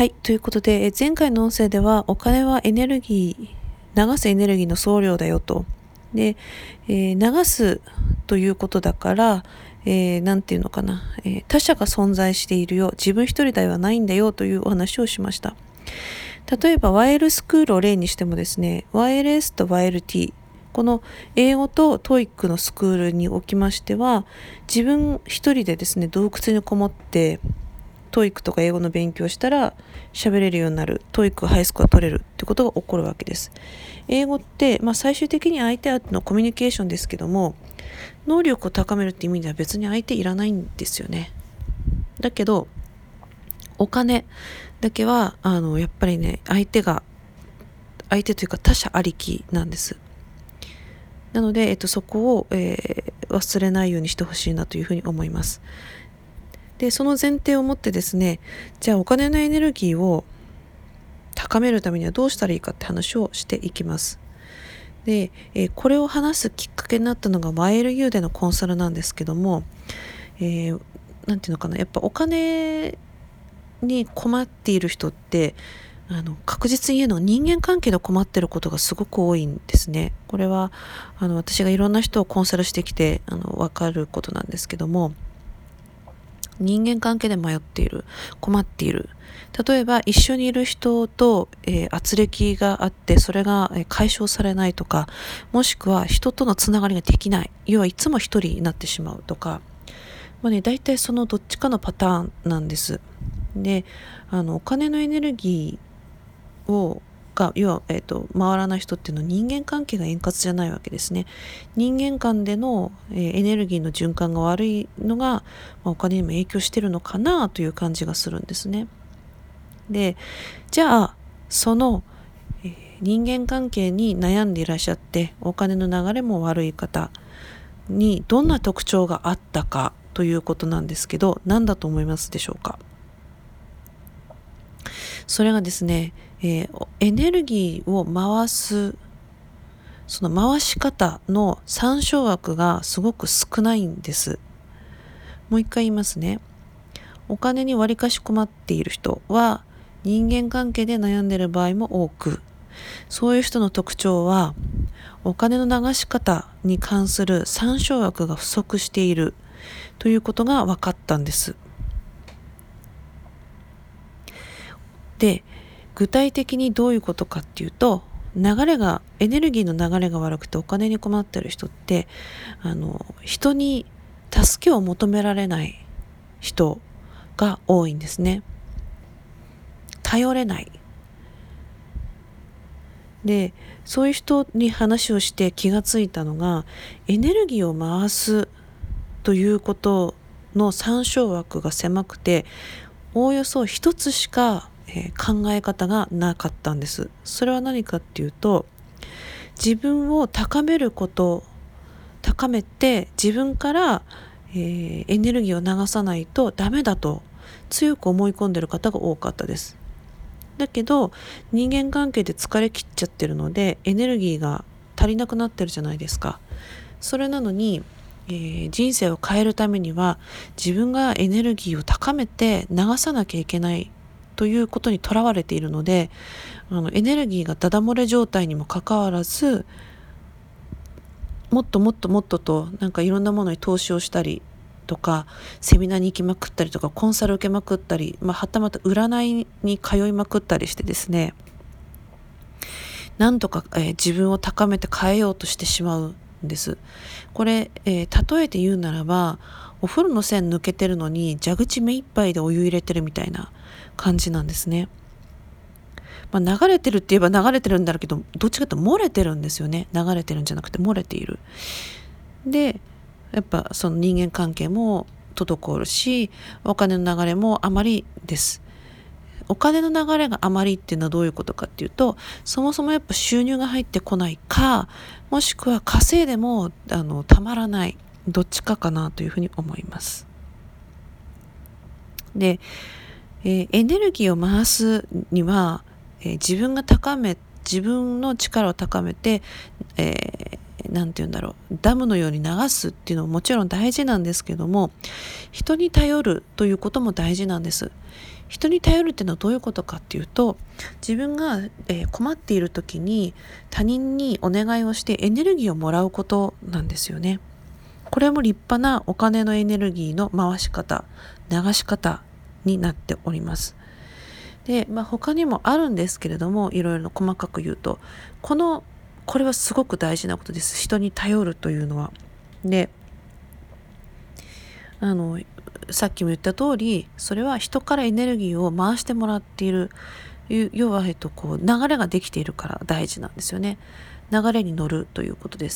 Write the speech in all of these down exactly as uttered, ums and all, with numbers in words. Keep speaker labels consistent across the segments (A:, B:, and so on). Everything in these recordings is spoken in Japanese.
A: はい。ということで、え前回の音声では、お金はエネルギー、流すエネルギーの総量だよと。で、えー流すということだから、えーなんていうのかな、えー他者が存在しているよ。自分一人ではないんだよというお話をしました。例えば、ワイエルスクールを例にしてもですね、ワイエルエス と ワイエルティー、この英語と トーイック のスクールにおきましては、自分一人でですね、洞窟にこもって、トーイックとか英語の勉強したら喋れるようになる。トーイックハイスコア取れるってことが起こるわけです。英語って、まあ、最終的に相手とのコミュニケーションですけども、能力を高めるって意味では別に相手いらないんですよね。だけど、お金だけは、あの、やっぱりね、相手が、相手というか他者ありきなんです。なので、えっと、そこを、えー忘れないようにしてほしいなというふうに思います。で、その前提を持ってですね、じゃあお金のエネルギーを高めるためにはどうしたらいいかって話をしていきます。で、えーこれを話すきっかけになったのが ワイエルユー でのコンサルなんですけども、えーなんていうのかな、やっぱお金に困っている人って、あの確実に言うのは人間関係で困っていることがすごく多いんですね。これはあの私がいろんな人をコンサルしてきてあの分かることなんですけども、人間関係で迷っている、困っている。例えば一緒にいる人と、えー、圧力があってそれが解消されないとか、もしくは人とのつながりができない、要はいつも一人になってしまうとか、まあね、大体そのどっちかのパターンなんです。で、あのお金のエネルギーをが要は、えーと、回らない人っていうのは人間関係が円滑じゃないわけですね。人間間での、えーエネルギーの循環が悪いのが、まあ、お金にも影響してるのかなという感じがするんですね。で、じゃあその、えー人間関係に悩んでいらっしゃってお金の流れも悪い方にどんな特徴があったかということなんですけど、何だと思いますでしょうか。それがですね、えーエネルギーを回す、その回し方の参照枠がすごく少ないんです。もう一回言いますね。お金にわりかし困っている人は人間関係で悩んでいる場合も多く、そういう人の特徴はお金の流し方に関する参照枠が不足しているということが分かったんです。で、具体的にどういうことかっていうと、流れがエネルギーの流れが悪くてお金に困っている人って、あの人に助けを求められない人が多いんですね。頼れない。で、そういう人に話をして気がついたのが、エネルギーを回すということの参照枠が狭くて、おおよそ一つしか、えー考え方がなかったんです。それは何かっていうと、自分を高めること、高めて自分から、えーエネルギーを流さないとダメだと強く思い込んでいる方が多かったです。だけど人間関係で疲れ切っちゃってるのでエネルギーが足りなくなってるじゃないですか。それなのに、えー人生を変えるためには自分がエネルギーを高めて流さなきゃいけないということにとらわれているので、あのエネルギーがダダ漏れ状態にもかかわらず、もっともっともっととなんかいろんなものに投資をしたりとか、セミナーに行きまくったりとか、コンサル受けまくったり、まあ、はたまた占いに通いまくったりしてですね、なんとか、えー自分を高めて変えようとしてしまうんです。これ、えー例えて言うならば、お風呂の線抜けてるのに蛇口目いっぱいでお湯入れてるみたいな感じなんですね。まあ、流れてるって言えば流れてるんだろうけど、どっちかというと漏れてるんですよね。流れてるんじゃなくて漏れている。で、やっぱその人間関係も滞るし、お金の流れもあまりです。お金の流れがあまりっていうのはどういうことかっていうと、そもそもやっぱ収入が入ってこないか、もしくは稼いでもあのたまらない、どっちかかなというふうに思います。で、えーエネルギーを回すには、えー自分が高め自分の力を高めて、えーなんて言うんだろう、ダムのように流すっていうのももちろん大事なんですけども、人に頼るということも大事なんです。 人に頼るっていうのはどういうことかっていうと、自分が、えー困っている時に他人にお願いをしてエネルギーをもらうことなんですよね。これも立派なお金のエネルギーの回し方、流し方になっております。で、まあ、他にもあるんですけれども、いろいろ細かく言うと、このこれはすごく大事なことです。人に頼るというのは。で、あのさっきも言った通り、それは人からエネルギーを回してもらっている、要は、えっと、こう流れができているから大事なんですよね。流れに乗るということです。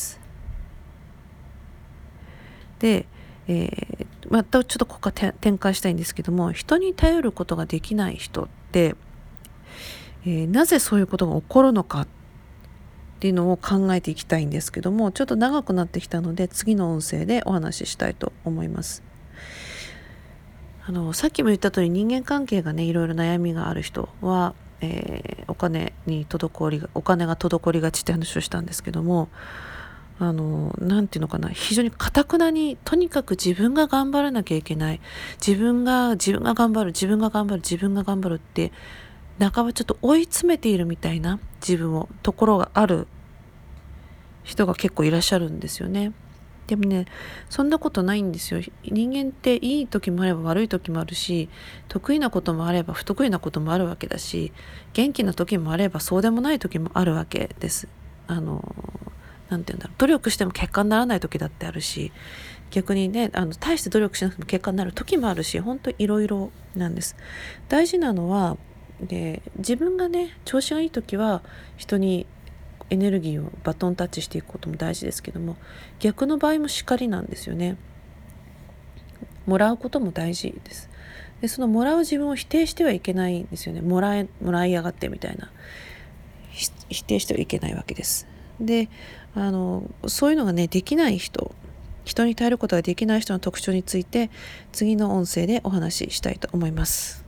A: で、えー、またちょっとここから展開したいんですけども、人に頼ることができない人って、えー、なぜそういうことが起こるのかっていうのを考えていきたいんですけども、ちょっと長くなってきたので次の音声でお話ししたいと思います。あのさっきも言った通り、人間関係がねいろいろ悩みがある人は、えー、お金に滞りがお金が滞りがちって話をしたんですけども、あのなんていうのかな、非常に堅くなにとにかく自分が頑張らなきゃいけない、自分が自分が頑張る自分が頑張る自分が頑張るって半ばちょっと追い詰めているみたいな自分をところがある人が結構いらっしゃるんですよね。でもね、そんなことないんですよ。人間っていい時もあれば悪い時もあるし、得意なこともあれば不得意なこともあるわけだし、元気な時もあればそうでもない時もあるわけです。あのなんていうんだろう、努力しても結果にならない時だってあるし、逆にね、あの大して努力しなくても結果になる時もあるし、本当いろいろなんです。大事なのは、で自分がね調子がいい時は人にエネルギーをバトンタッチしていくことも大事ですけども、逆の場合もしかりなんですよね。もらうことも大事です。でそのもらう自分を否定してはいけないんですよね。もらえもらいやがってみたいな、否定してはいけないわけです。であのそういうのがねできない人、人に頼ることができない人の特徴について次の音声でお話ししたいと思います。